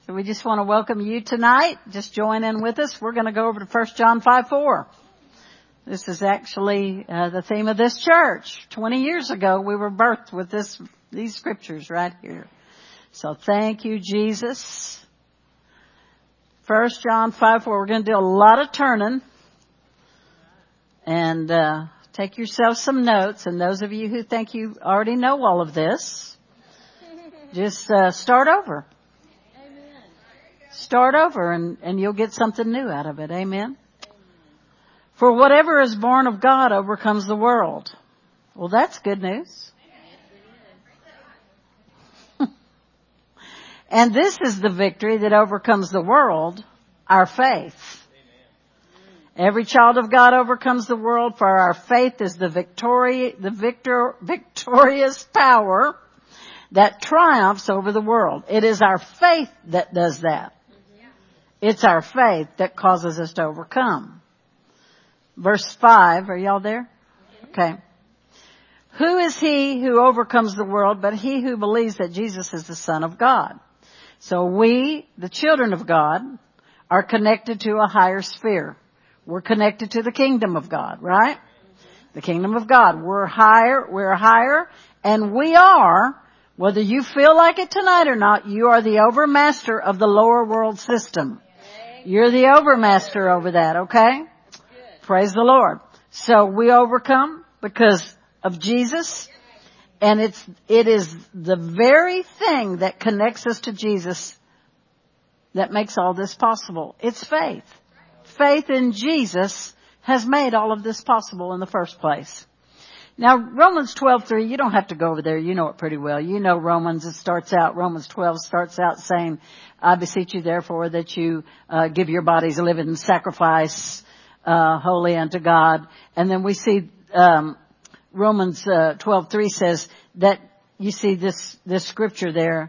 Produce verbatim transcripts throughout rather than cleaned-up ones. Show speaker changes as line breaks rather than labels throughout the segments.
So we just want to welcome you tonight. Just join in with us. We're going to go over to First John five four. This is actually uh, the theme of this church. Twenty years ago, we were birthed with this these scriptures right here. So thank you, Jesus. First John five four. We're going to do a lot of turning. And uh take yourself some notes. And those of you who think you already know all of this, just uh start over. Start over and, and you'll get something new out of it. Amen. For whatever is born of God overcomes the world. Well, that's good news. And this is the victory that overcomes the world, our faith. Every child of God overcomes the world, for our faith is the victory, the victor, victorious power that triumphs over the world. It is our faith that does that. It's our faith that causes us to overcome. Verse five, are y'all there? Okay. Who is he who overcomes the world but he who believes that Jesus is the Son of God? So we, the children of God, are connected to a higher sphere. We're connected to the kingdom of God, right? The kingdom of God. We're higher, we're higher, and we are, whether you feel like it tonight or not, you are the overmaster of the lower world system. You're the overmaster over that, okay? Praise the Lord. So we overcome because of Jesus, and it's, it is the very thing that connects us to Jesus that makes all this possible. It's faith. Faith in Jesus has made all of this possible in the first place. Now, Romans twelve three, you don't have to go over there. You know it pretty well. You know Romans, it starts out, Romans twelve starts out saying, I beseech you therefore that you uh, give your bodies a living sacrifice, uh, holy unto God. And then we see, um, Romans uh, twelve three says that, you see this, this scripture there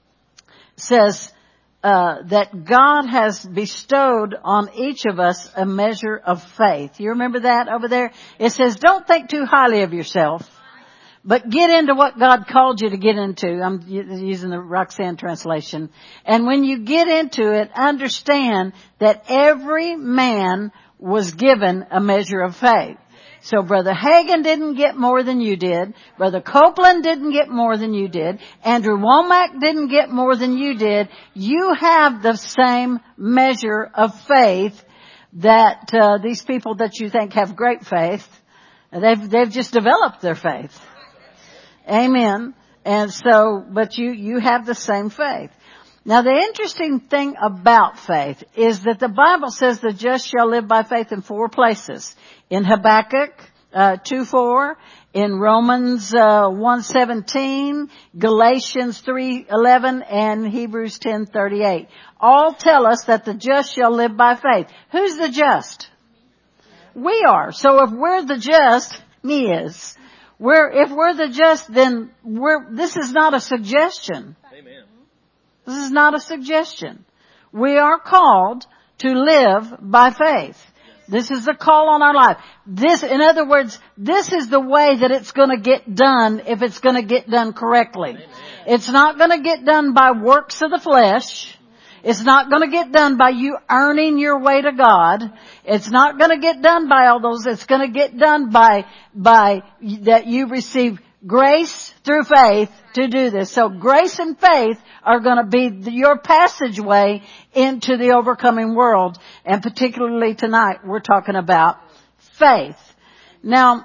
says, Uh, that God has bestowed on each of us a measure of faith. You remember that over there? It says, don't think too highly of yourself, but get into what God called you to get into. I'm using the Roxanne translation. And when you get into it, understand that every man was given a measure of faith. So Brother Hagin didn't get more than you did. Brother Copeland didn't get more than you did. Andrew Womack didn't get more than you did. You have the same measure of faith that uh, these people that you think have great faith, they've they've just developed their faith. Amen. And so, but you you have the same faith. Now, the interesting thing about faith is that the Bible says the just shall live by faith in four places. In Habakkuk uh, two four, in Romans uh, one seventeen, Galatians three eleven, and Hebrews ten thirty-eight. All tell us that the just shall live by faith. Who's the just? We are. So if we're the just, me is. We're, if we're the just, then we're, this is not a suggestion.
Amen.
This is not a suggestion. We are called to live by faith. This is the call on our life. This, in other words, this is the way that it's going to get done if it's going to get done correctly. Amen. It's not going to get done by works of the flesh. It's not going to get done by you earning your way to God. It's not going to get done by all those. It's going to get done by, by that you receive grace through faith to do this. So grace and faith are going to be the, your passageway into the overcoming world. And particularly tonight, we're talking about faith. Now,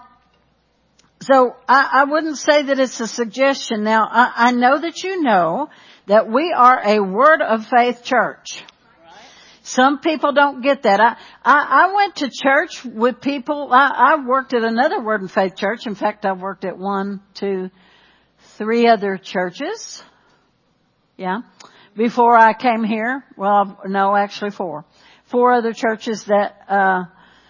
so I, I wouldn't say that it's a suggestion. Now, I, I know that you know that we are a Word of Faith church. Some people don't get that. I, I, I went to church with people. I, I worked at another Word of Faith church. In fact, I worked at one, two, three other churches. Yeah. Before I came here. Well, no, actually four. Four other churches that, uh,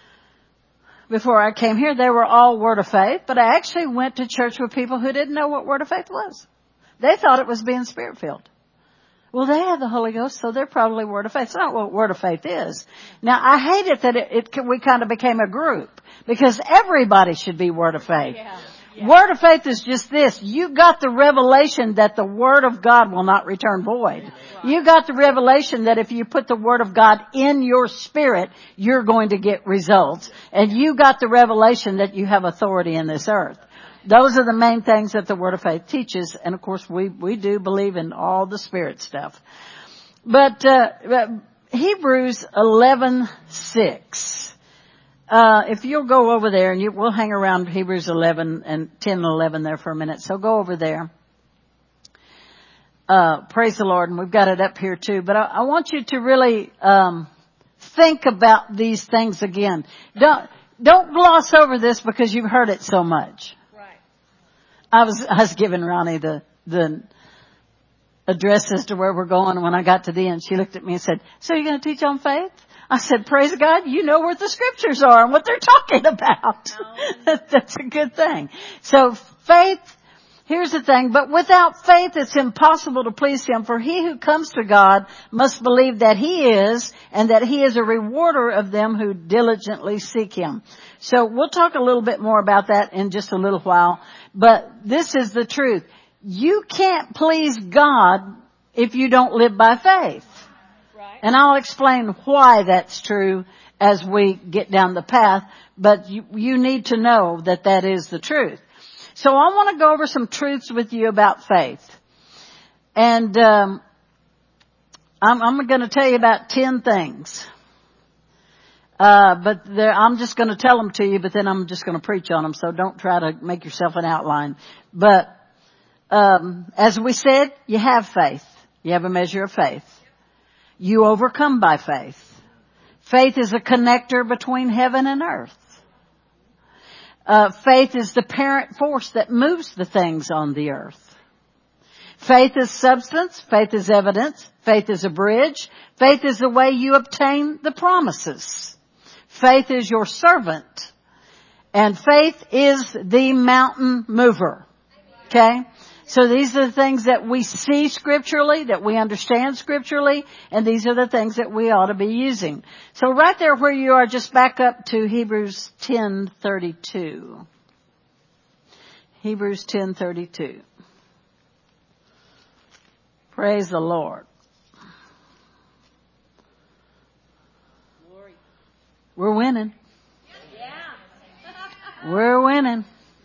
before I came here, they were all Word of Faith. But I actually went to church with people who didn't know what Word of Faith was. They thought it was being Spirit-filled. Well, they have the Holy Ghost, so they're probably Word of Faith. It's not what Word of Faith is. Now, I hate it that it, it we kind of became a group, because everybody should be Word of Faith. Yeah. Yeah. Word of faith is just this. You got the revelation that the Word of God will not return void. Right. You got the revelation that if you put the Word of God in your spirit, you're going to get results. And you got the revelation that you have authority in this earth. Those are the main things that the Word of faith teaches. And of course, we, we do believe in all the Spirit stuff. But, uh, Hebrews eleven six. Uh, if you'll go over there, and you, we'll hang around Hebrews eleven and ten and eleven there for a minute. So go over there. Uh, praise the Lord. And we've got it up here too. But I, I want you to really, um, think about these things again. Don't, don't gloss over this because you've heard it so much. Right. I was, I was giving Ronnie the, the address as to where we're going. And when I got to the end, she looked at me and said, so you're going to teach on faith? I said, praise God, you know where the scriptures are and what they're talking about. No. That's a good thing. So faith, here's the thing, but without faith it's impossible to please Him, for he who comes to God must believe that He is, and that He is a rewarder of them who diligently seek Him. So we'll talk a little bit more about that in just a little while, but this is the truth. You can't please God if you don't live by faith. And I'll explain why that's true as we get down the path, but you, you need to know that that is the truth. So I want to go over some truths with you about faith. And um, I'm, I'm going to tell you about ten things. Uh, but I'm just going to tell them to you, but then I'm just going to preach on them, so don't try to make yourself an outline. But um, as we said, you have faith. You have a measure of faith. You overcome by faith. Faith is a connector between heaven and earth. Uh, faith is the parent force that moves the things on the earth. Faith is substance. Faith is evidence. Faith is a bridge. Faith is the way you obtain the promises. Faith is your servant. And faith is the mountain mover. Okay? So these are the things that we see scripturally, that we understand scripturally, and these are the things that we ought to be using. So right there where you are, just back up to Hebrews ten thirty-two. Hebrews ten thirty-two. Praise the Lord. Glory. We're winning. Yeah. We're winning.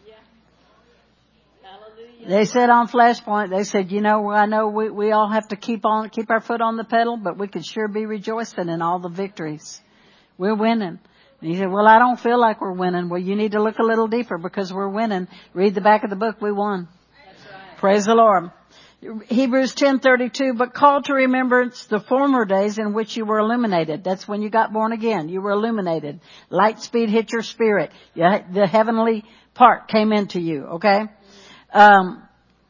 They said on Flashpoint, they said, you know, I know we, we all have to keep on, keep our foot on the pedal, but we could sure be rejoicing in all the victories. We're winning. And he said, well, I don't feel like we're winning. Well, you need to look a little deeper because we're winning. Read the back of the book. We won. That's right. Praise the Lord. Hebrews ten thirty-two, but call to remembrance the former days in which you were illuminated. That's when you got born again. You were illuminated. Light speed hit your spirit. The heavenly part came into you. Okay. Um,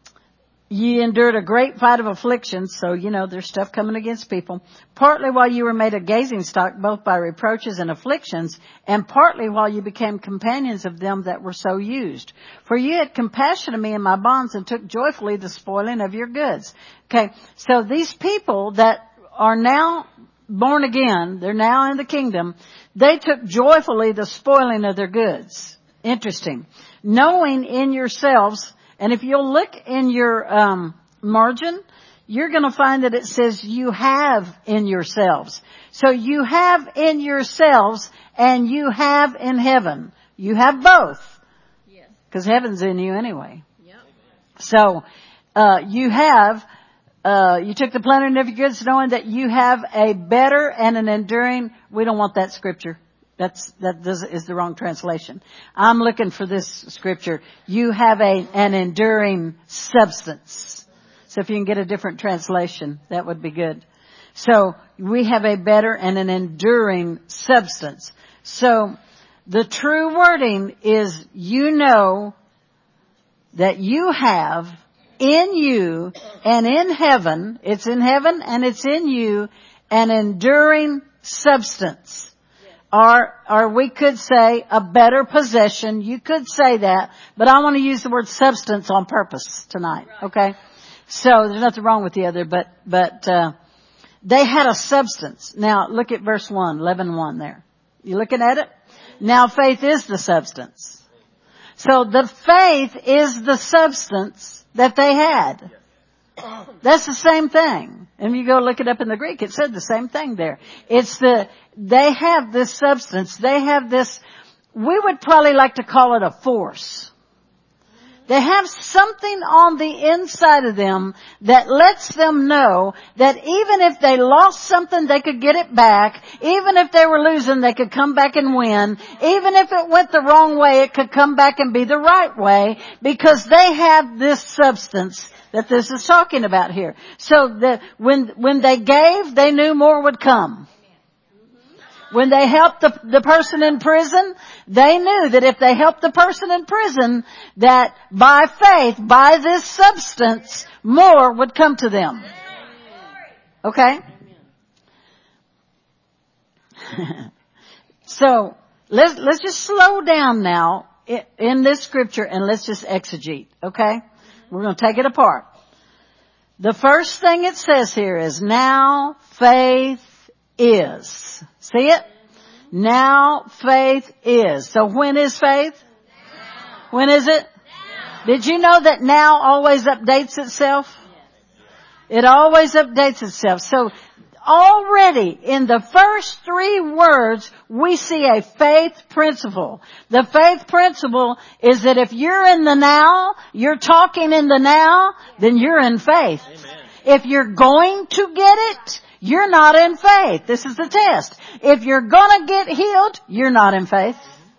ye endured a great fight of afflictions, so you know there's stuff coming against people. Partly while you were made a gazing stock, both by reproaches and afflictions, and partly while you became companions of them that were so used. For you had compassion of me in my bonds, and took joyfully the spoiling of your goods. Okay, so these people that are now born again, they're now in the kingdom, they took joyfully the spoiling of their goods. Interesting. Knowing in yourselves. And if you'll look in your um margin, you're going to find that it says you have in yourselves. So you have in yourselves and you have in heaven. You have both. Yes. Because heaven's in you anyway. Yep. So uh you have, uh you took the plundering of your goods, knowing that you have a better and an enduring. We don't want that scripture. That's, that does, is the wrong translation. I'm looking for this scripture. You have a, an enduring substance. So if you can get a different translation, that would be good. So we have a better and an enduring substance. So the true wording is, you know that you have in you and in heaven, it's in heaven and it's in you, an enduring substance. Or, or we could say a better possession. You could say that, but I want to use the word substance on purpose tonight. Okay? So there's nothing wrong with the other, but, but, uh, they had a substance. Now look at verse one, eleven one there. You looking at it? Now faith is the substance. So the faith is the substance that they had. That's the same thing. And you go look it up in the Greek, it said the same thing there. It's the, they have this substance, they have this, we would probably like to call it a force. They have something on the inside of them that lets them know that even if they lost something, they could get it back. Even if they were losing, they could come back and win. Even if it went the wrong way, it could come back and be the right way, because they have this substance that this is talking about here. So the, when, when they gave, they knew more would come. When they helped the, the person in prison, they knew that if they helped the person in prison, that by faith, by this substance, more would come to them. Okay? So, let's, let's just slow down now in this scripture and let's just exegete. Okay? We're going to take it apart. The first thing it says here is, now faith is. See it? Now faith is. So when is faith?
Now.
When is it?
Now.
Did you know that now always updates itself? It always updates itself. So already in the first three words, we see a faith principle. The faith principle is that if you're in the now, you're talking in the now, then you're in faith.
Amen.
If you're going to get it, you're not in faith. This is the test. If you're gonna get healed, you're not in faith.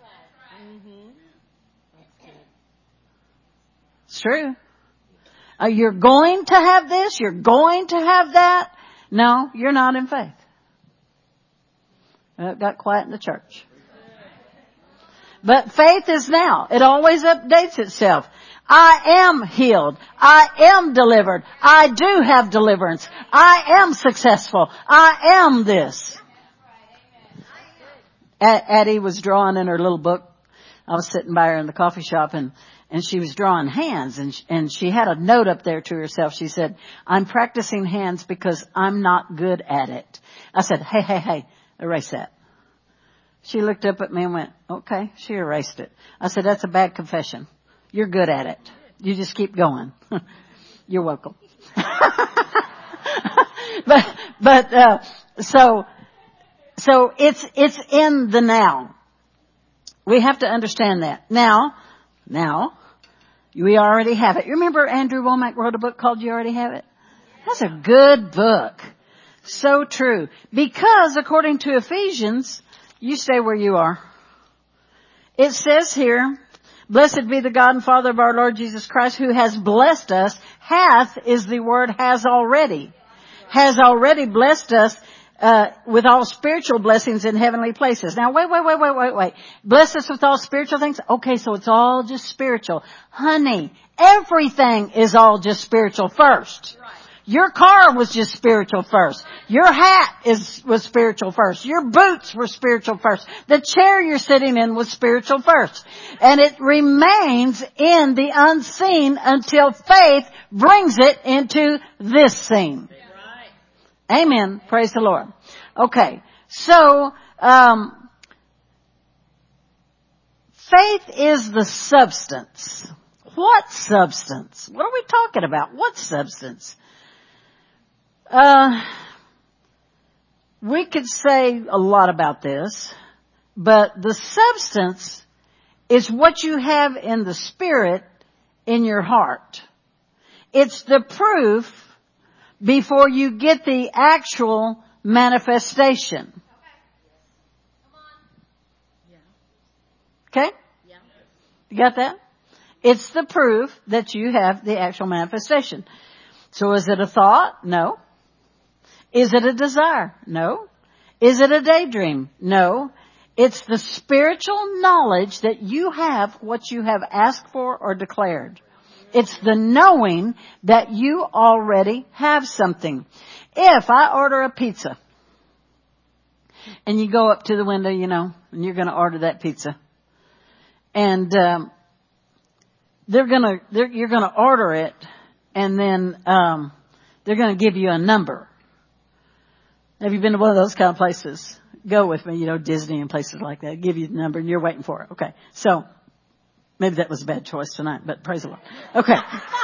It's true. Uh, you're going to have this, you're going to have that. No, you're not in faith. Well, it got quiet in the church. But faith is now. It always updates itself. I am healed. I am delivered. I do have deliverance. I am successful. I am this. Addie was drawing in her little book. I was sitting by her in the coffee shop, and, and she was drawing hands, and, and she had a note up there to herself. She said, I'm practicing hands because I'm not good at it. I said, hey, hey, hey, erase that. She looked up at me and went, okay. She erased it. I said, that's a bad confession. You're good at it. You just keep going. You're welcome. but, but, uh, so, so it's, it's in the now. We have to understand that. Now, now, we already have it. You remember Andrew Womack wrote a book called You Already Have It? That's a good book. So true. Because according to Ephesians, you stay where you are. It says here, blessed be the God and Father of our Lord Jesus Christ, who has blessed us. Hath is the word has already. Has already blessed us uh with all spiritual blessings in heavenly places. Now wait, wait, wait, wait, wait, wait. Bless us with all spiritual things? Okay, so it's all just spiritual. Honey, everything is all just spiritual first. Your car was just spiritual first. Your hat is was spiritual first. Your boots were spiritual first. The chair you're sitting in was spiritual first. And it remains in the unseen until faith brings it into this scene. Amen. Praise the Lord. Okay. So, um, faith is the substance. What substance? What are we talking about? What substance? Uh, we could say a lot about this, but the substance is what you have in the spirit in your heart. It's the proof before you get the actual manifestation. Okay? You got that? It's the proof that you have the actual manifestation. So is it a thought? No. Is it a desire? No. Is it a daydream? No. It's the spiritual knowledge that you have what you have asked for or declared. It's the knowing that you already have something. If I order a pizza and you go up to the window, you know, and you're going to order that pizza, and um, they're going to, they're, you're going to order it, and then um, they're going to give you a number. Have you been to one of those kind of places? Go with me, you know, Disney and places like that. Give you the number and you're waiting for it. Okay. So Maybe that was a bad choice tonight, but praise the Lord. Okay.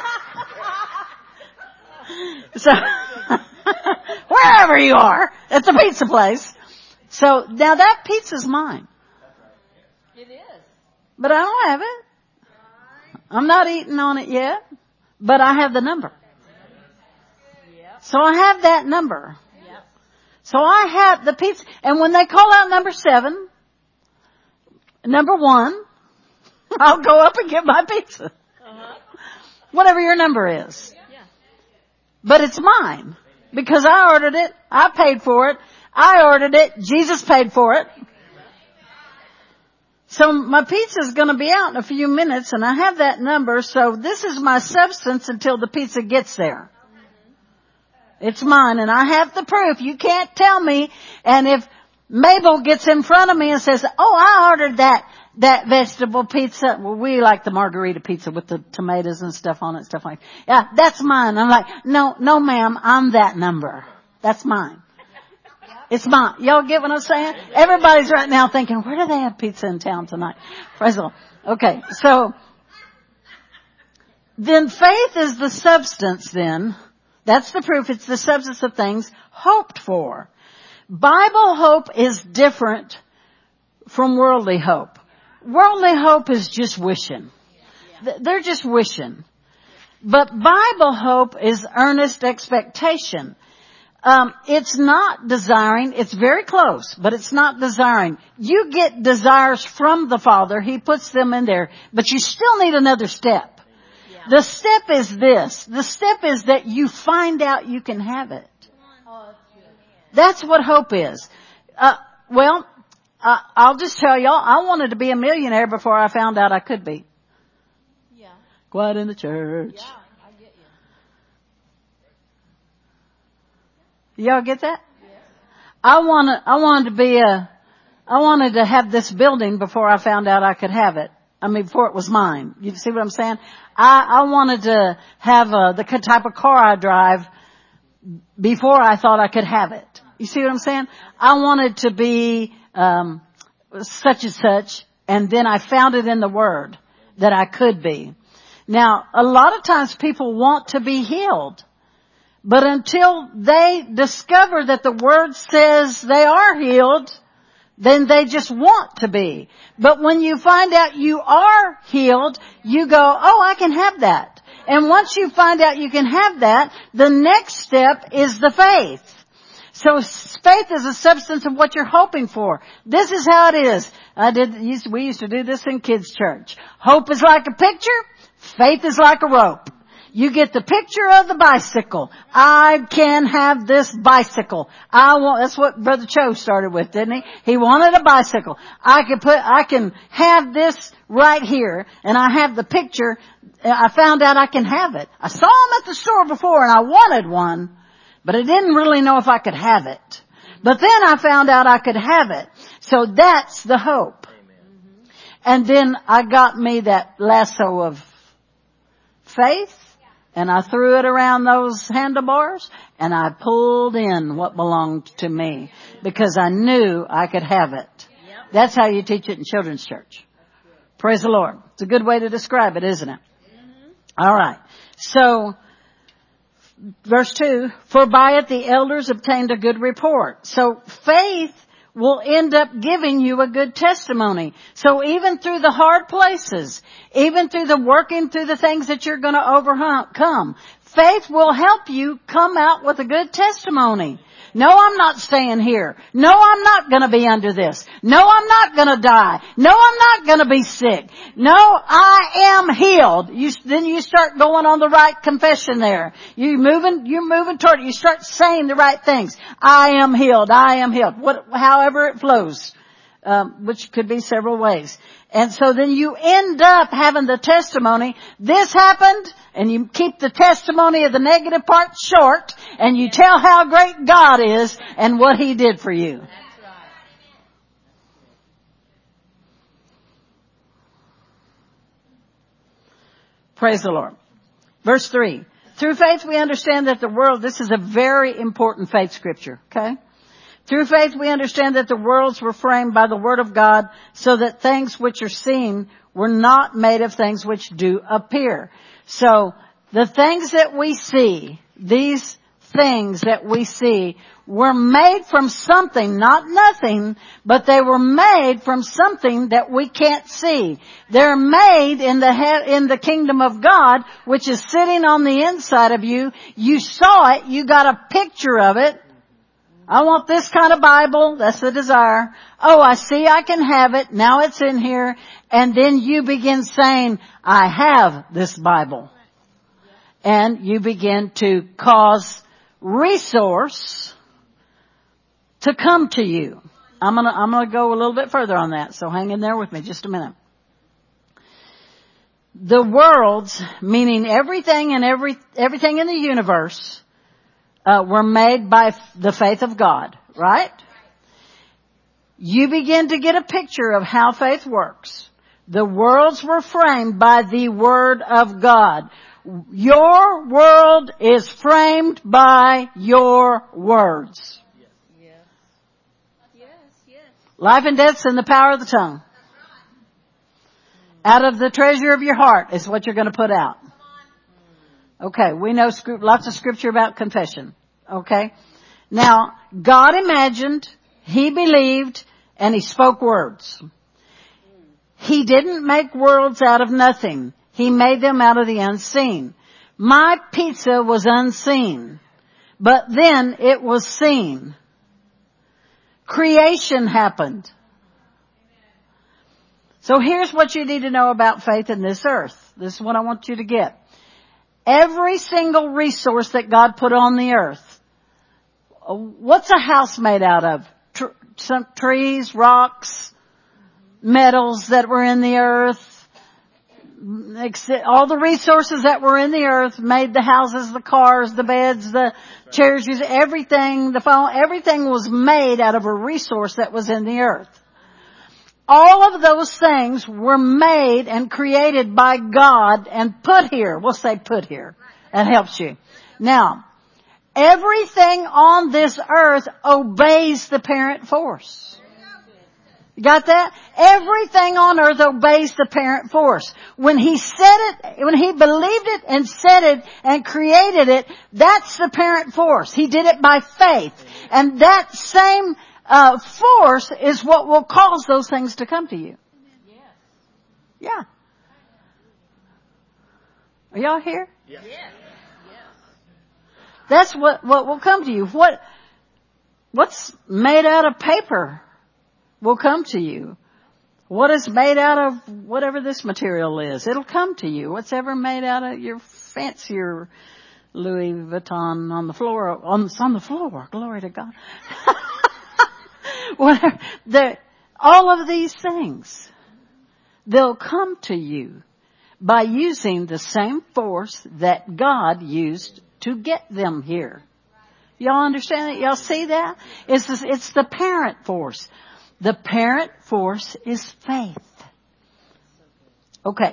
So, wherever you are, at the pizza place. So, now that pizza's mine.
It is.
But I don't have it. I'm not eating on it yet, but I have the number.
Yep.
So I have that number.
Yep.
So I have the pizza, and when they call out number seven, number one, I'll go up and get my pizza.
Uh-huh.
Whatever your number is.
Yeah.
But it's mine. Because I ordered it. I paid for it. I ordered it. Jesus paid for it. So my pizza is going to be out in a few minutes, and I have that number. So this is my substance until the pizza gets there. It's mine, and I have the proof. You can't tell me. And if Mabel gets in front of me and says, "Oh, I ordered that that vegetable pizza." Well, we like the margarita pizza with the tomatoes and stuff on it, stuff like that. Yeah, that's mine. I'm like, no, no, ma'am, I'm that number. That's mine. It's mine. Y'all get what I'm saying? Everybody's right now thinking, where do they have pizza in town tonight? Praise the Lord. Okay, so then faith is the substance then. That's the proof. It's the substance of things hoped for. Bible hope is different from worldly hope. Worldly hope is just wishing. They're just wishing. But Bible hope is earnest expectation. Um, it's not desiring. It's very close, but it's not desiring. You get desires from the Father. He puts them in there, but you still need another step.
Yeah.
The step is this. The step is that you find out you can have it.
Oh, that's good.
That's what hope is. Uh, well, uh, I'll just tell y'all, I wanted to be a millionaire before I found out I could be.
Yeah.
Quiet in the church.
Yeah, I get you.
Y'all get that?
Yes.
I wanted, I wanted to be a, I wanted to have this building before I found out I could have it. I mean, before it was mine. You see what I'm saying? I, I wanted to have a, the type of car I drive before I thought I could have it. You see what I'm saying? I wanted to be, um, such and such, and then I found it in the Word that I could be. Now, a lot of times people want to be healed. But until they discover that the Word says they are healed, then they just want to be. But when you find out you are healed, you go, oh, I can have that. And once you find out you can have that, the next step is the faith. So faith is a substance of what you're hoping for. This is how it is. I did, we used to do this in kids' church. Hope is like a picture. Faith is like a rope. You get the picture of the bicycle. I can have this bicycle. I want, that's what Brother Cho started with, didn't he? He wanted a bicycle. I can put, I can have this right here, and I have the picture. I found out I can have it. I saw them at the store before and I wanted one, but I didn't really know if I could have it. But then I found out I could have it. So that's the hope. Amen. And then I got me that lasso of faith. And I threw it around those handlebars and I pulled in what belonged to me because I knew I could have it. Yep. That's how you teach it in children's church. Praise the Lord. It's a good way to describe it, isn't it? Mm-hmm. All right. So, verse two, for by it the elders obtained a good report. So faith will end up giving you a good testimony. So even through the hard places, even through the working through the things that you're going to overcome, faith will help you come out with a good testimony. No, I'm not staying here. No, I'm not going to be under this. No, I'm not going to die. No, I'm not going to be sick. No, I am healed. You, then you start going on the right confession there. You're moving, you're moving toward it. You start saying the right things. I am healed. I am healed. What, however it flows, um, which could be several ways. And so then you end up having the testimony, this happened, and you keep the testimony of the negative part short, and you tell how great God is and what He did for you.
That's right.
Praise the Lord. Verse three. Through faith we understand that the world, this is a very important faith scripture, okay? Through faith we understand that the worlds were framed by the Word of God so that things which are seen We're not made of things which do appear. So the things that we see, these things that we see, were made from something, not nothing, but they were made from something that we can't see. They're made in the he- in the kingdom of God, which is sitting on the inside of you. You saw it, you got a picture of it. I want this kind of Bible. That's the desire. Oh, I see I can have it. Now it's in here. And then you begin saying, I have this Bible. And you begin to cause resource to come to you. I'm gonna, I'm gonna go a little bit further on that. So hang in there with me just a minute. The worlds, meaning everything and every, everything in the universe, Uh, were made by the faith of God, right? You begin to get a picture of how faith works. The worlds were framed by the Word of God. Your world is framed by your words.
Yes. Yes, yes.
Life and death's in the power of the tongue. Out of the treasure of your heart is what you're going to put out. Okay, we know script, lots of scripture about confession. Okay? Now, God imagined, He believed, and He spoke words. He didn't make worlds out of nothing. He made them out of the unseen. My pizza was unseen, but then it was seen. Creation happened. So here's what you need to know about faith in this earth. This is what I want you to get. Every single resource that God put on the earth. What's a house made out of? Tr- some trees, rocks, metals that were in the earth. All the resources that were in the earth made the houses, the cars, the beds, the chairs, everything, the phone, everything was made out of a resource that was in the earth. All of those things were made and created by God and put here. We'll say put here. That helps you. Now, everything on this earth obeys the parent force. You got that? Everything on earth obeys the parent force. When He said it, when He believed it and said it and created it, that's the parent force. He did it by faith. And that same Uh, force is what will cause those things to come to you. Yeah. Are y'all here?
Yes. Yes.
That's what, what will come to you. What, what's made out of paper will come to you. What is made out of whatever this material is, it'll come to you. What's ever made out of your fancier Louis Vuitton on the floor, on, on the floor, glory to God. Whatever, the, all of these things, they'll come to you by using the same force that God used to get them here. Y'all understand that? Y'all see that? It's, this, it's the parent force. The parent force is faith. Okay.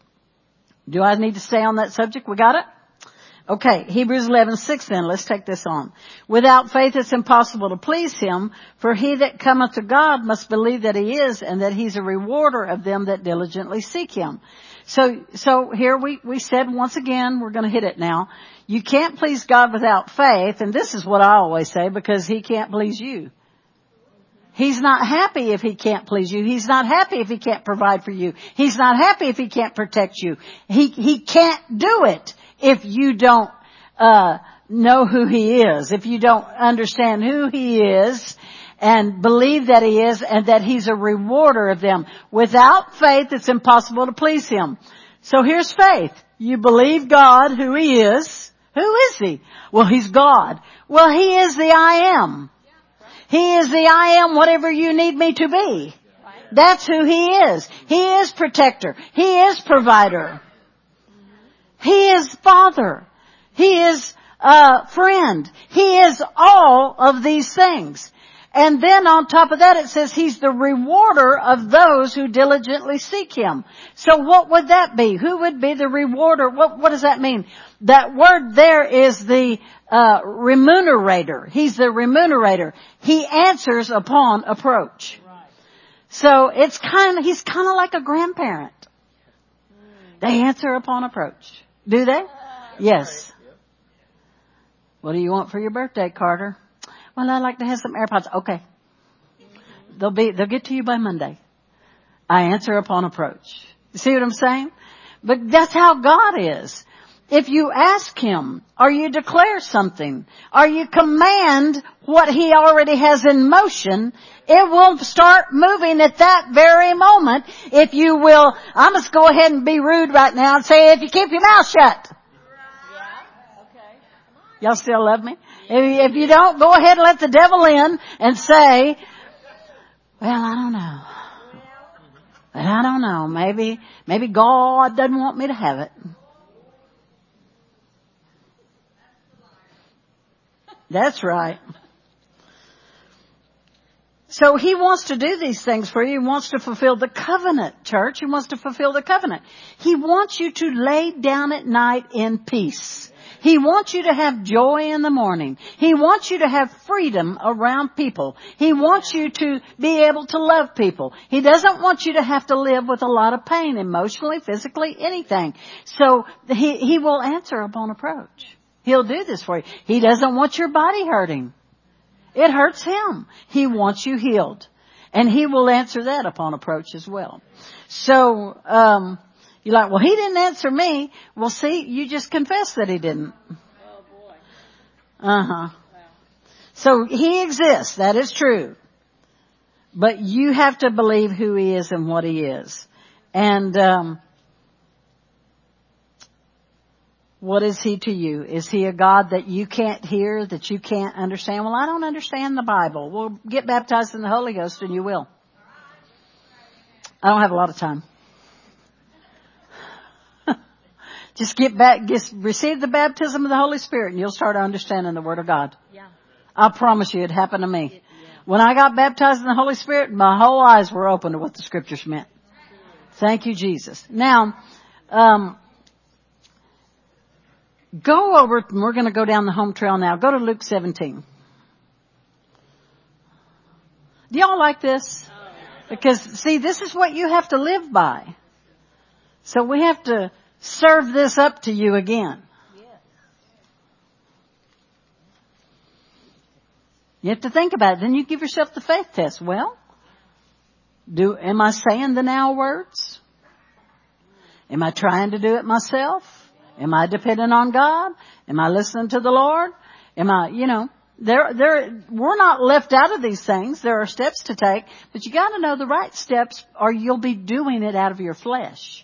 Do I need to stay on that subject? We got it? Okay, Hebrews eleven six then, let's take this on. Without faith it's impossible to please Him, for he that cometh to God must believe that He is, and that He's a rewarder of them that diligently seek Him. So, so here we, we said once again, we're gonna hit it now. You can't please God without faith, and this is what I always say, because He can't please you. He's not happy if He can't please you. He's not happy if He can't provide for you. He's not happy if He can't protect you. He, He can't do it if you don't uh know who He is, if you don't understand who He is and believe that He is and that He's a rewarder of them. Without faith, it's impossible to please Him. So here's faith. You believe God, who He is. Who is He? Well, He's God. Well, He is the I am. He is the I am whatever you need me to be. That's who He is. He is protector. He is provider. He is Father. He is uh friend. He is all of these things. And then on top of that it says He's the rewarder of those who diligently seek Him. So what would that be? Who would be the rewarder? What, what does that mean? That word there is the uh remunerator. He's the remunerator. He answers upon approach. So it's kind of, he's kind of like a grandparent. They answer upon approach. Do they? Yes. What do you want for your birthday, Carter? Well, I'd like to have some AirPods. Okay. They'll be, they'll get to you by Monday. I answer upon approach. You see what I'm saying? But that's how God is. If you ask Him, or you declare something, or you command what He already has in motion, it will start moving at that very moment. If you will, I must go ahead and be rude right now and say, if you keep your mouth shut. Y'all still love me? If, if you don't, go ahead and let the devil in and say, well, I don't know. But I don't know. Maybe, maybe God doesn't want me to have it. That's right. So He wants to do these things for you. He wants to fulfill the covenant, church. He wants to fulfill the covenant. He wants you to lay down at night in peace. He wants you to have joy in the morning. He wants you to have freedom around people. He wants you to be able to love people. He doesn't want you to have to live with a lot of pain, emotionally, physically, anything. So He, He will answer upon approach. He'll do this for you. He doesn't want your body hurting. It hurts Him. He wants you healed. And He will answer that upon approach as well. So, um, you're like, well, He didn't answer me. Well, see, you just confessed that He didn't.
Oh, boy.
Uh-huh.
Wow.
So He exists. That is true. But you have to believe who He is and what He is. And, um, what is He to you? Is He a God that you can't hear, that you can't understand? Well, I don't understand the Bible. Well, get baptized in the Holy Ghost and you will. I don't have a lot of time. Just get back, just receive the baptism of the Holy Spirit and you'll start understanding the Word of God.
Yeah.
I promise you it happened to me.
It, yeah.
When I got baptized in the Holy Spirit, my whole eyes were open to what the Scriptures meant. Thank you, Jesus. Now, um, go over, and we're going to go down the home trail now. Go to Luke seventeen. Do y'all like this? Because, see, this is what you have to live by. So we have to serve this up to you again. You have to think about it. Then you give yourself the faith test. Well, do, am I saying the now words? Am I trying to do it myself? Am I dependent on God? Am I listening to the Lord? Am I, you know, there, there, we're not left out of these things. There are steps to take, but you got to know the right steps or you'll be doing it out of your flesh.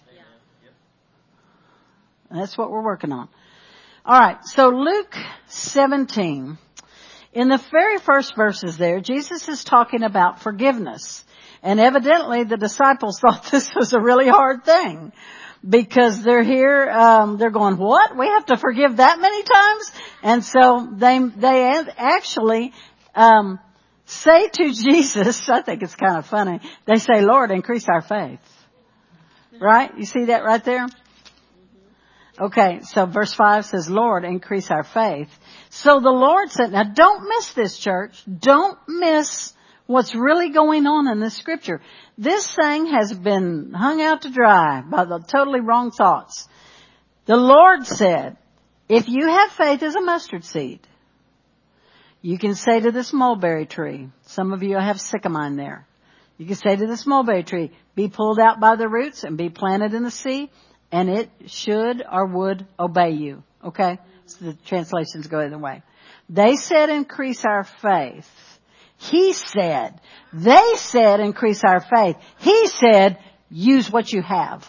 That's what we're working on. All right. So Luke seventeen, in the very first verses there, Jesus is talking about forgiveness. And evidently the disciples thought this was a really hard thing. Because they're here, um, they're going, what? We have to forgive that many times? And so they, they actually, um, say to Jesus, I think it's kind of funny, they say, Lord, increase our faith. Right? You see that right there? Okay, so verse five says, Lord, increase our faith. So the Lord said, now don't miss this, church. Don't miss what's really going on in this scripture. This thing has been hung out to dry by the totally wrong thoughts. The Lord said, if you have faith as a mustard seed, you can say to this mulberry tree, some of you have sycamine there. You can say to this mulberry tree, be pulled out by the roots and be planted in the sea, and it should or would obey you. Okay? So the translations go either way. They said increase our faith. He said, they said increase our faith. He said use what you have.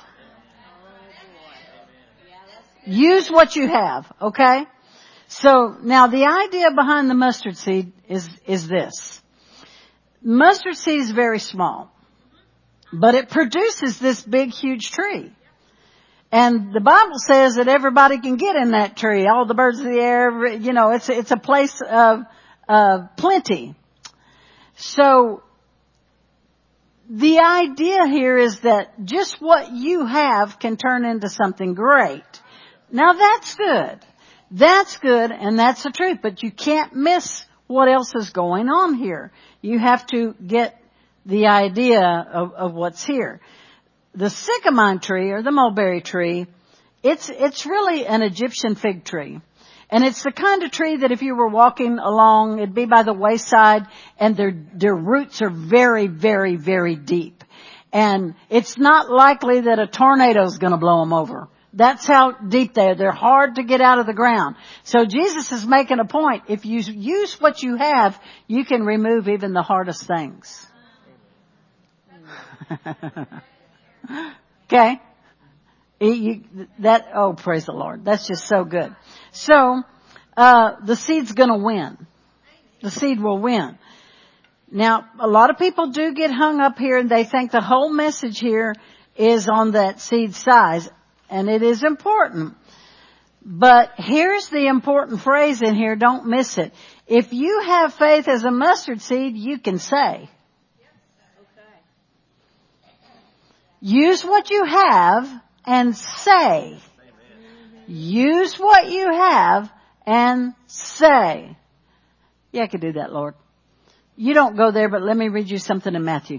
Use what you have. Okay? So now the idea behind the mustard seed is, is this. Mustard seed is very small, but it produces this big, huge tree. And the Bible says that everybody can get in that tree, all the birds of the air, you know, it's, it's a place of, of plenty. So the idea here is that just what you have can turn into something great. Now that's good. That's good and that's the truth, but you can't miss what else is going on here. You have to get the idea of, of what's here. The sycamore tree or the mulberry tree, it's, it's really an Egyptian fig tree. And it's the kind of tree that if you were walking along, it'd be by the wayside, and their, their roots are very, very, very deep. And it's not likely that a tornado's gonna blow them over. That's how deep they are. They're hard to get out of the ground. So Jesus is making a point. If you use what you have, you can remove even the hardest things. Okay? You, that, oh, praise the Lord. That's just so good. So, uh, the seed's gonna win. The seed will win. Now, a lot of people do get hung up here and they think the whole message here is on that seed size, and it is important. But here's the important phrase in here, don't miss it. If you have faith as a mustard seed, you can say. Use what you have and say. Use what you have and say. Yeah, I could do that, Lord. You don't go there, but let me read you something in Matthew.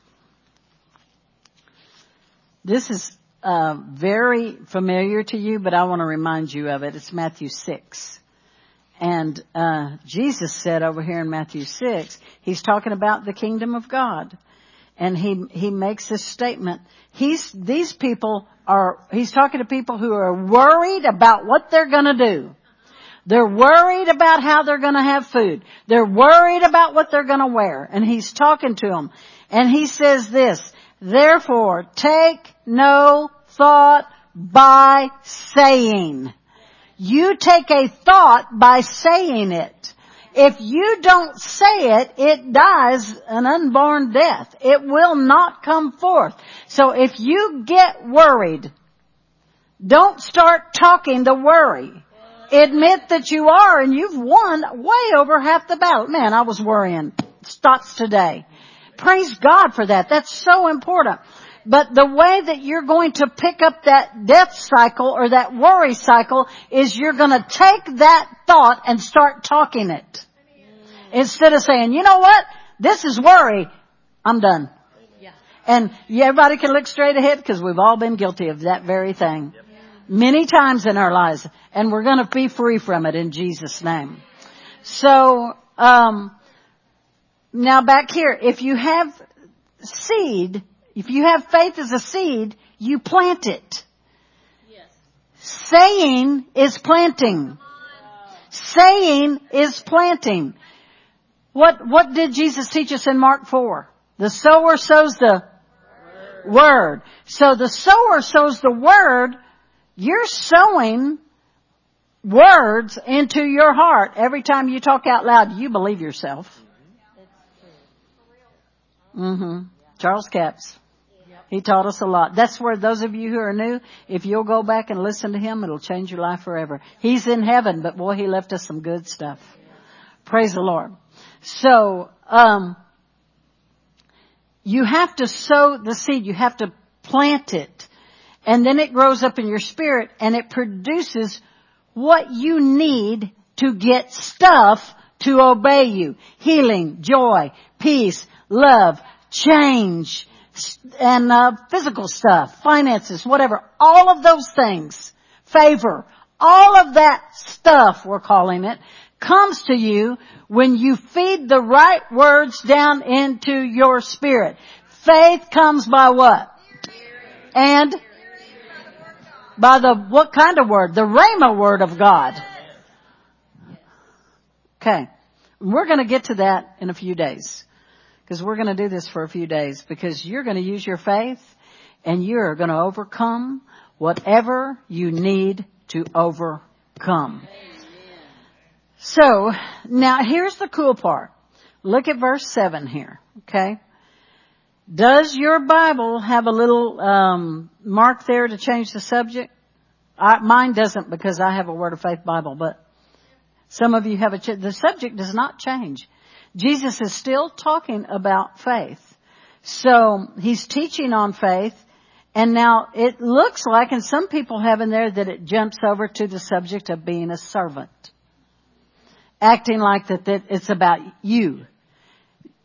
This is uh, very familiar to you, but I want to remind you of it. It's Matthew six. And uh Jesus said over here in Matthew six, he's talking about the kingdom of God. And he he makes this statement. He's these people are he's talking to people who are worried about what they're going to do. They're worried about how they're going to have food. They're worried about what they're going to wear. And he's talking to them. And he says this, therefore take no thought by saying. You take a thought by saying it. If you don't say it, it dies an unborn death. It will not come forth. So if you get worried, don't start talking the worry. Admit that you are, and you've won way over half the battle. Man, I was worrying thoughts today. Praise God for that. That's so important. But the way that you're going to pick up that death cycle or that worry cycle is you're going to take that thought and start talking it. Instead of saying, you know what? This is worry. I'm done. Yeah. And everybody can look straight ahead because we've all been guilty of that very thing. Yep. Many times in our lives. And we're going to be free from it in Jesus' name. So, um, now back here, if you have seed, if you have faith as a seed, you plant it. Yes. Saying is planting. Saying is planting. What, what did Jesus teach us in Mark four? The sower sows the word. word. So the sower sows the word. You're sowing words into your heart. Every time you talk out loud, you believe yourself. Mm-hmm. Charles Capps. He taught us a lot. That's where those of you who are new, if you'll go back and listen to him, it'll change your life forever. He's in heaven, but boy, he left us some good stuff. Praise the Lord. So, um, you have to sow the seed. You have to plant it. And then it grows up in your spirit and it produces what you need to get stuff to obey you. Healing, joy, peace, love, change, and uh, physical stuff, finances, whatever. All of those things, favor, all of that stuff, we're calling it, comes to you when you feed the right words down into your spirit. Faith comes by what? And by the, what kind of word? The Rhema word of God. Okay. We're going to get to that in a few days. Because we're going to do this for a few days. Because you're going to use your faith and you're going to overcome whatever you need to overcome. So, now here's the cool part. Look at verse seven here, okay? Does your Bible have a little um mark there to change the subject? I, mine doesn't because I have a Word of Faith Bible, but some of you have a... Ch- the subject does not change. Jesus is still talking about faith. So, he's teaching on faith, and now it looks like, and some people have in there, that it jumps over to the subject of being a servant. Acting like that, that it's about you.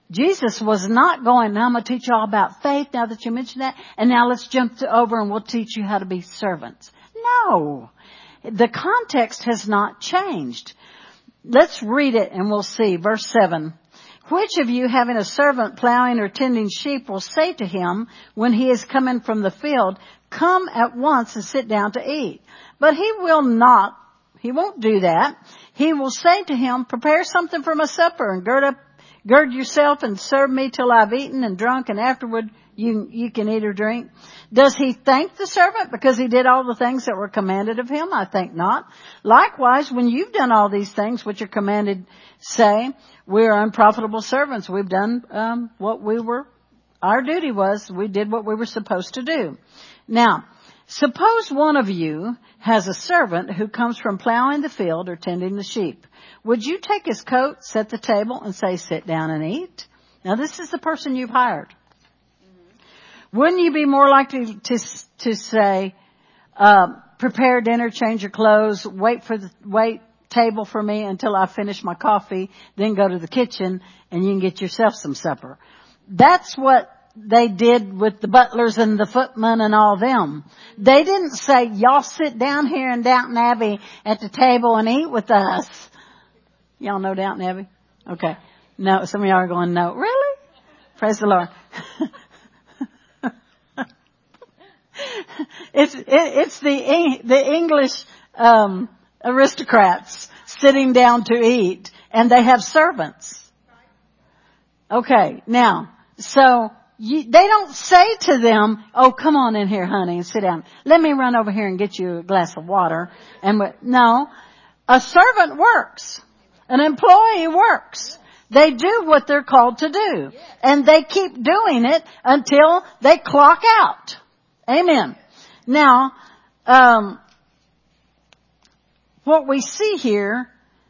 Jesus was not going, now I'm going to teach you all about faith now that you mentioned that, and now let's jump to over and we'll teach you how to be servants. No. The context has not changed. Let's read it and we'll see. Verse seven. Which of you, having a servant plowing or tending sheep, will say to him when he is coming from the field, come at once and sit down to eat? But he will not, he won't do that. He will say to him, prepare something for my supper and gird up, gird yourself and serve me till I've eaten and drunk, and afterward you, you can eat or drink. Does he thank the servant because he did all the things that were commanded of him? I think not. Likewise, when you've done all these things which are commanded, say, we are unprofitable servants. We've done um, what we were, our duty was, we did what we were supposed to do. Now, suppose one of you has a servant who comes from plowing the field or tending the sheep. Would you take his coat, set the table, and say, sit down and eat? Now, this is the person you've hired. Mm-hmm. Wouldn't you be more likely to to say, uh, prepare dinner, change your clothes, wait for the wait table for me until I finish my coffee, then go to the kitchen and you can get yourself some supper? That's what they did with the butlers and the footmen and all them. They didn't say, y'all sit down here in Downton Abbey at the table and eat with us. Y'all know Downton Abbey? Okay. No, some of y'all are going, no. Really? Praise the Lord. it's, it, it's the, the English, um, aristocrats sitting down to eat, and they have servants. Okay. Now, so, You, they don't say to them, oh, come on in here, honey, and sit down. Let me run over here and get you a glass of water. And no, a servant works. An employee works. They do what they're called to do. And they keep doing it until they clock out. Amen. Now, um, what we see here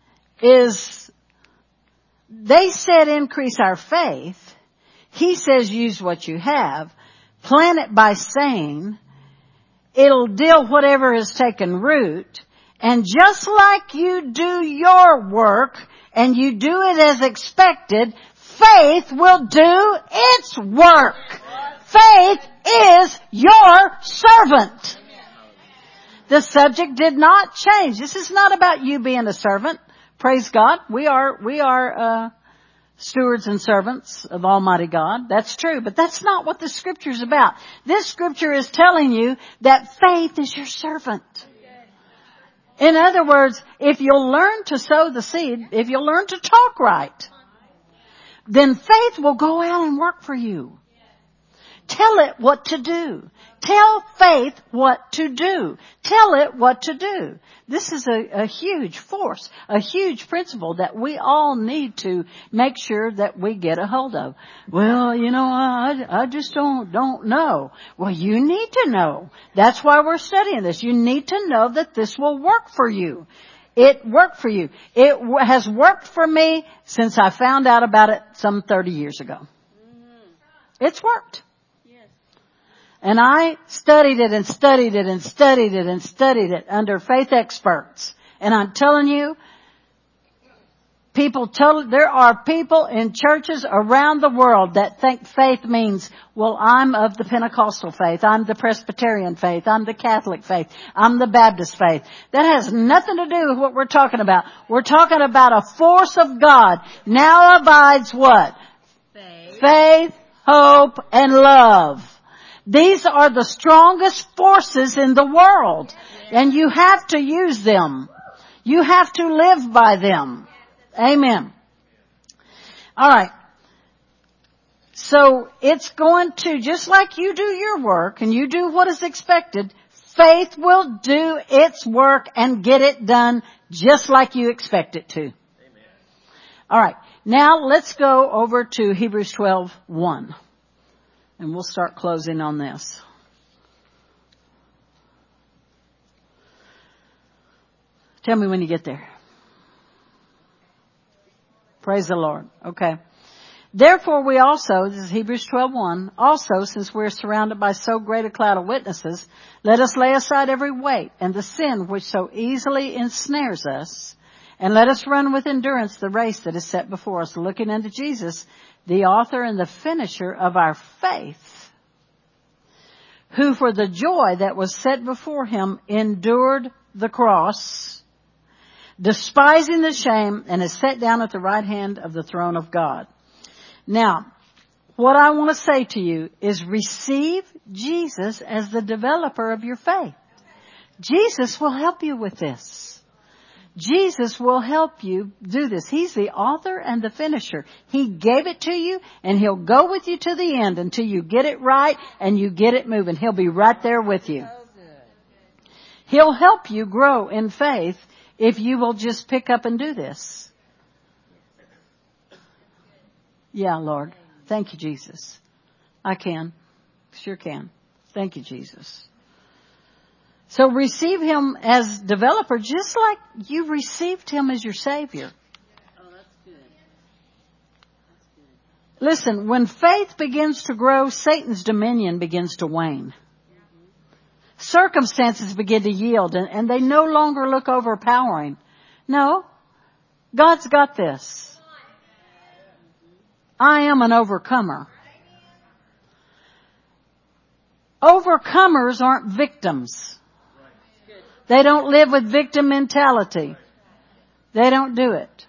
is they said increase our faith. He says use what you have. Plant it by saying it'll deal whatever has taken root. And just like you do your work and you do it as expected, faith will do its work. Faith is your servant. The subject did not change. This is not about you being a servant. Praise God. We are, we are, uh, stewards and servants of Almighty God. That's true, but that's not what the scripture is about. This scripture is telling you that faith is your servant. In other words, if you'll learn to sow the seed, if you'll learn to talk right, then faith will go out and work for you. Tell it what to do. Tell faith what to do. Tell it what to do. This is a, a huge force, a huge principle that we all need to make sure that we get a hold of. Well, you know, I, I just don't, don't know. Well, you need to know. That's why we're studying this. You need to know that this will work for you. It worked for you. It w- has worked for me since I found out about it some thirty years ago. It's worked. And I studied it and studied it and studied it and studied it under faith experts. And I'm telling you, people tell, there are people in churches around the world that think faith means, well, I'm of the Pentecostal faith. I'm the Presbyterian faith. I'm the Catholic faith. I'm the Baptist faith. That has nothing to do with what we're talking about. We're talking about a force of God. Now abides what? Faith, faith hope, and love. These are the strongest forces in the world, and you have to use them. You have to live by them. Amen. All right. So it's going to, just like you do your work and you do what is expected, faith will do its work and get it done just like you expect it to. Amen. All right. Now let's go over to Hebrews twelve one. And we'll start closing on this. Tell me when you get there. Praise the Lord. Okay. Therefore we also, this is Hebrews twelve one, also, since we're surrounded by so great a cloud of witnesses, let us lay aside every weight and the sin which so easily ensnares us, And let us run with endurance the race that is set before us, looking unto Jesus, the author and the finisher of our faith, who for the joy that was set before him endured the cross, despising the shame, and is set down at the right hand of the throne of God. Now, what I want to say to you is receive Jesus as the developer of your faith. Jesus will help you with this. Jesus will help you do this. He's the author and the finisher. He gave it to you, and he'll go with you to the end until you get it right and you get it moving. He'll be right there with you. He'll help you grow in faith if you will just pick up and do this. Yeah, Lord. Thank you, Jesus. I can. Sure can. Thank you, Jesus. So receive him as developer just like you received him as your Savior.
Oh, that's good. That's good.
Listen, when faith begins to grow, Satan's dominion begins to wane. Circumstances begin to yield, and, and they no longer look overpowering. No, God's got this. I am an overcomer. Overcomers aren't victims. They don't live with victim mentality. They don't do it.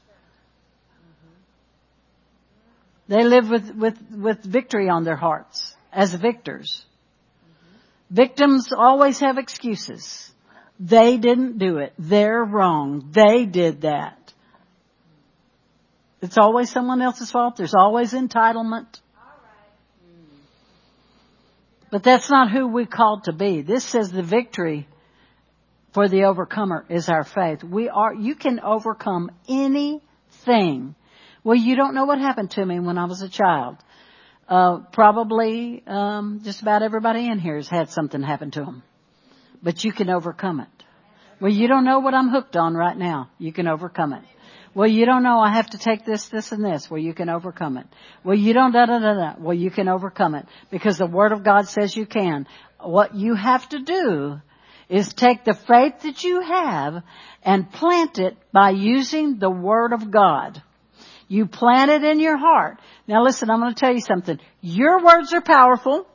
They live with, with, with victory on their hearts as victors. Victims always have excuses. They didn't do it. They're wrong. They did that. It's always someone else's fault. There's always entitlement. But that's not who we're called to be. This says the victory for the overcomer is our faith. We are, you can overcome anything. Well, you don't know what happened to me when I was a child. Uh, probably, um, just about everybody in here has had something happen to them. But you can overcome it. Well, you don't know what I'm hooked on right now. You can overcome it. Well, you don't know I have to take this, this, and this. Well, you can overcome it. Well, you don't da da da da. Well, you can overcome it because the Word of God says you can. What you have to do is take the faith that you have and plant it by using the Word of God. You plant it in your heart. Now listen, I'm going to tell you something. Your words are powerful.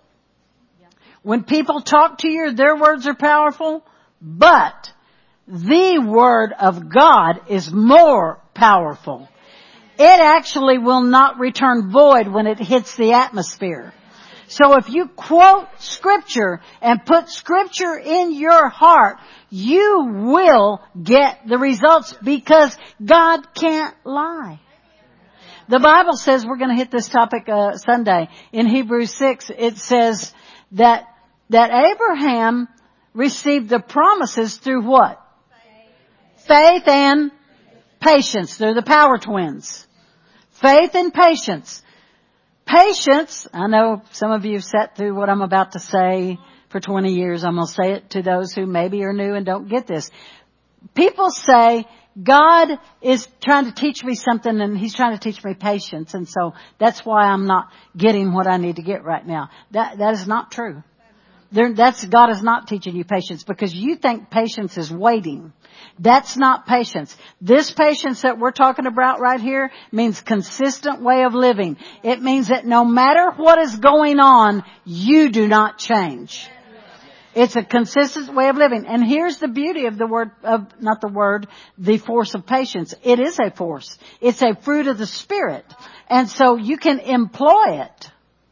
When people talk to you, their words are powerful. But the Word of God is more powerful. It actually will not return void when it hits the atmosphere. So if you quote Scripture and put Scripture in your heart, you will get the results because God can't lie. The Bible says, we're going to hit this topic uh, Sunday. In Hebrews six, it says that that Abraham received the promises through what? Faith, Faith and patience. They're the power twins. Faith and patience. Patience, I know some of you have sat through what I'm about to say for twenty years. I'm going to say it to those who maybe are new and don't get this. People say, God is trying to teach me something and He's trying to teach me patience. And so that's why I'm not getting what I need to get right now. That, that is not true. There, that's, God is not teaching you patience because you think patience is waiting. That's not patience. This patience that we're talking about right here means consistent way of living. It means that no matter what is going on, you do not change. It's a consistent way of living. And here's the beauty of the word, of, not the word, the force of patience. It is a force. It's a fruit of the Spirit. And so you can employ it.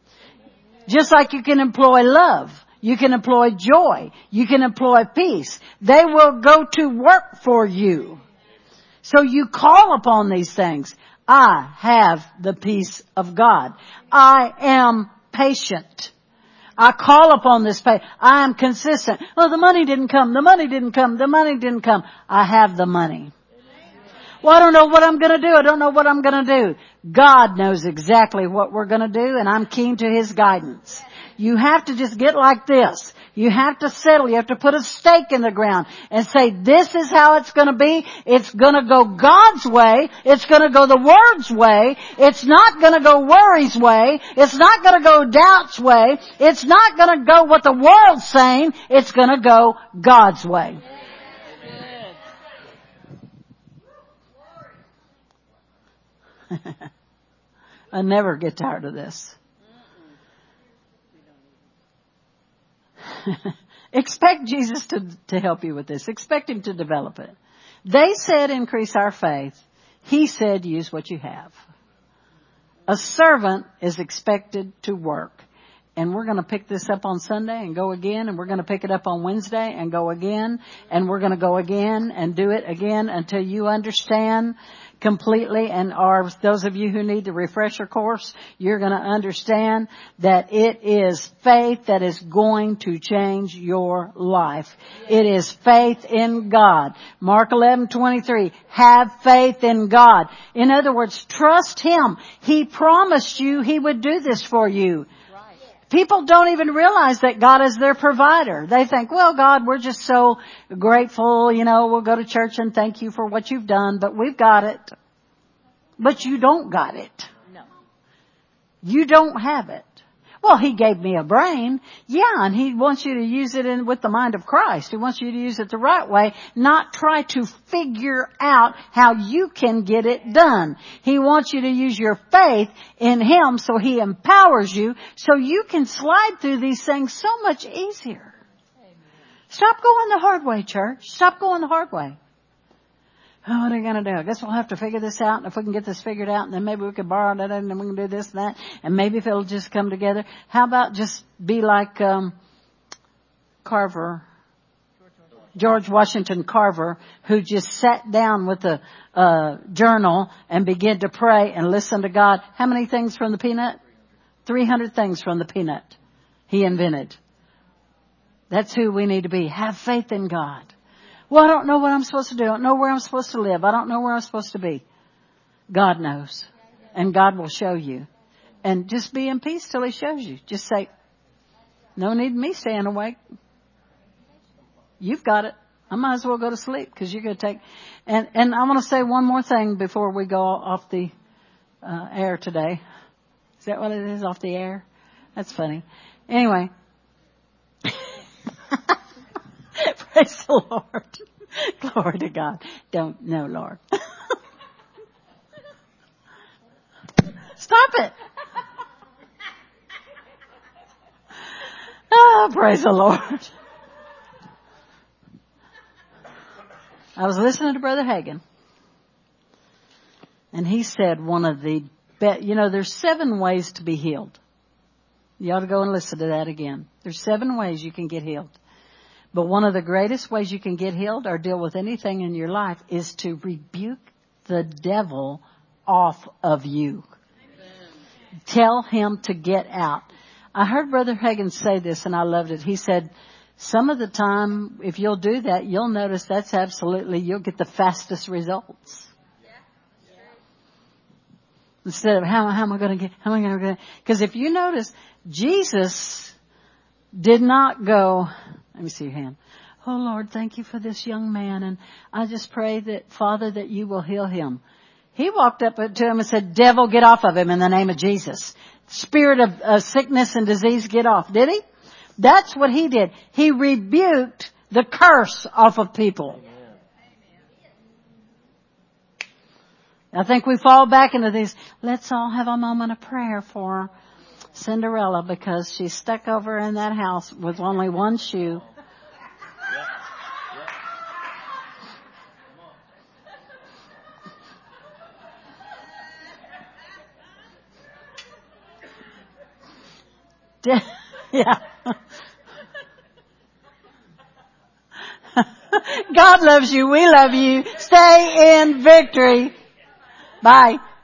Just like you can employ love. You can employ joy. You can employ peace. They will go to work for you. So you call upon these things. I have the peace of God. I am patient. I call upon this faith. I am consistent. Oh, the money didn't come. The money didn't come. The money didn't come. I have the money. Well, I don't know what I'm going to do. I don't know what I'm going to do. God knows exactly what we're going to do, and I'm keen to His guidance. You have to just get like this. You have to settle. You have to put a stake in the ground and say, this is how it's going to be. It's going to go God's way. It's going to go the Word's way. It's not going to go worry's way. It's not going to go doubt's way. It's not going to go what the world's saying. It's going to go God's way. I never get tired of this. Expect Jesus to, to help you with this. Expect him to develop it. They said increase our faith. He said use what you have. A servant is expected to work. And we're going to pick this up on Sunday and go again. And we're going to pick it up on Wednesday and go again. And we're going to go again and do it again until you understand completely. And or those of you who need the refresher course, you're going to understand that it is faith that is going to change your life. It is faith in God. Mark eleven twenty-three. Have faith in God. In other words, trust him. He promised you he would do this for you. People don't even realize that God is their provider. They think, well, God, we're just so grateful, you know, we'll go to church and thank you for what you've done, but we've got it. But you don't got it.
No.
You don't have it. Well, he gave me a brain. Yeah, and he wants you to use it in with the mind of Christ. He wants you to use it the right way, not try to figure out how you can get it done. He wants you to use your faith in him so he empowers you so you can slide through these things so much easier. Amen. Stop going the hard way, church. Stop going the hard way. Oh, what are we going to do? I guess we'll have to figure this out. And if we can get this figured out, and then maybe we can borrow that, and then we can do this and that. And maybe if it'll just come together. How about just be like um Carver, George Washington Carver, who just sat down with a uh journal and began to pray and listen to God. How many things from the peanut? three hundred things from the peanut he invented. That's who we need to be. Have faith in God. Well, I don't know what I'm supposed to do. I don't know where I'm supposed to live. I don't know where I'm supposed to be. God knows. And God will show you. And just be in peace till he shows you. Just say, no need me staying awake. You've got it. I might as well go to sleep because you're going to take. And, and I want to say one more thing before we go off the uh, air today. Is that what it is, off the air? That's funny. Anyway. Praise the Lord. Glory to God. Don't, no, Lord. Stop it. Oh, praise the Lord. I was listening to Brother Hagin. And he said one of the best, you know, there's seven ways to be healed. You ought to go and listen to that again. There's seven ways you can get healed. But one of the greatest ways you can get healed or deal with anything in your life is to rebuke the devil off of you. Amen. Tell him to get out. I heard Brother Hagin say this and I loved it. He said, some of the time, if you'll do that, you'll notice that's absolutely, you'll get the fastest results. Yeah. Yeah. Instead of how, how am I going to get, how am I going to get, because if you notice, Jesus did not go, let me see your hand. Oh, Lord, thank you for this young man. And I just pray that, Father, that you will heal him. He walked up to him and said, devil, get off of him in the name of Jesus. Spirit of uh, sickness and disease, get off. Did he? That's what he did. He rebuked the curse off of people. I think we fall back into these, let's all have a moment of prayer for Cinderella because she's stuck over in that house with only one shoe. Yeah. God loves you. We love you. Stay in victory. Bye.